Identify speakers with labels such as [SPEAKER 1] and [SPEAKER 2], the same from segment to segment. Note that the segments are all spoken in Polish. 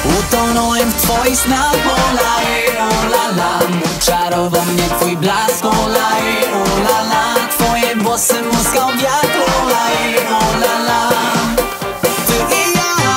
[SPEAKER 1] Utonąłem w twoich snach, olaj, olala. Czarował mnie twój blask, olaj, olala. Twoje włosy muskał wiatr, olaj, olala. Ty i ja,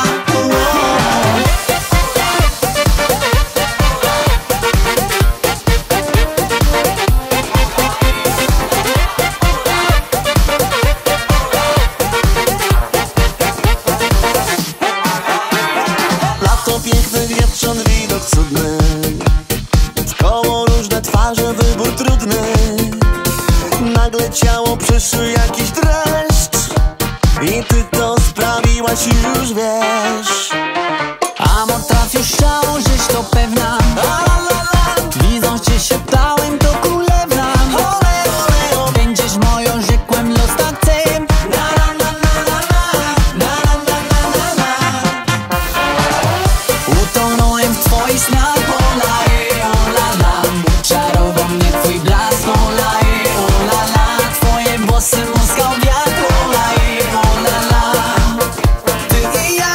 [SPEAKER 2] lato pięknych dziewcząt, widok cudny. Wkoło różne twarze, wybór trudny. Nagle ciało przyszły jakiś dreszcz i ty to sprawiłaś, już wiesz.
[SPEAKER 1] amor trafił szał, żeś to pewna. Widząc cię szeptałem, to królewna. Będziesz moją, rzekłem, los tak chcę. Utonąłem w twoich snach, olaj, olala. Czarował mnie twój blask, olaj, olala. Twoje włosy muskał wiatr, olaj, olala. Ty i ja,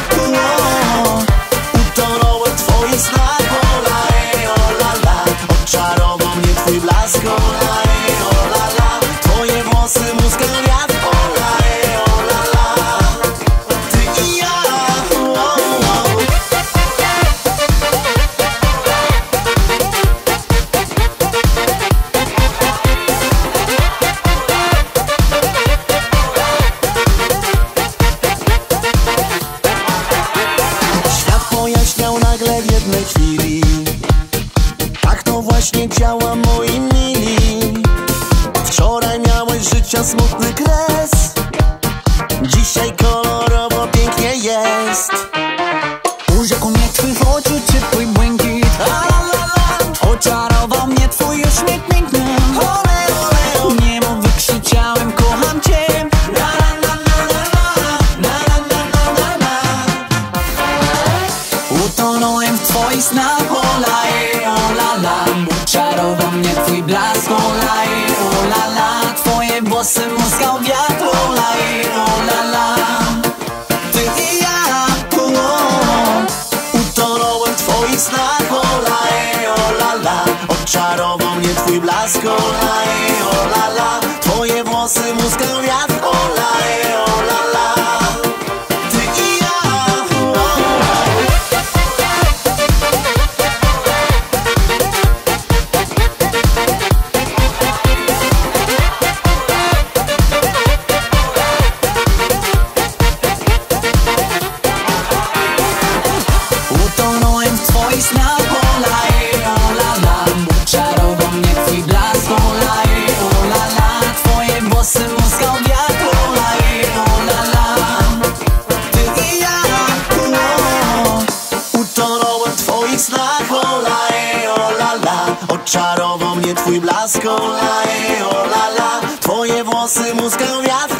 [SPEAKER 2] Utonąłem w twoich snach, olaj, olala. Oczarował mnie twój blask, olaj, olala. Twoje włosy muskał wiatr, olaj, olala. Ty i ja, Świat pojaśniał nagle w jednej chwili. Tak to właśnie działa, moi mili. Wczoraj miałeś życia smutny kres, dzisiaj kolorowo pięknie jest.
[SPEAKER 1] urzekł mnie twych oczu ciepły błękit. Oczarował mnie twój uśmiech piękny. Niemu wykrzyczałem, kocham cię. Utonąłem w twoich snach, olaj, olala. Czarował mnie twój blask, olaj, olala. Twoje włosy muskał wiatr, olaj, olala. Ty i ja,
[SPEAKER 2] Utonąłem w twoich snach, olaj, olala. Oczarował mnie twój blask, olaj, olala. Twoje włosy muskał wiatr, olaj, olala. Ty i ja,
[SPEAKER 1] utonąłem w twoich snach, olaj, olala. Czarował mnie twój blask, olaj, olala. Twoje włosy muskał wiatr, olaj, olala. Ty i ja,
[SPEAKER 2] Utonąłem w twoich snach, olaj, olala. Oczarował mnie twój blask, olaj, olala. Twoje włosy muskał wiatr,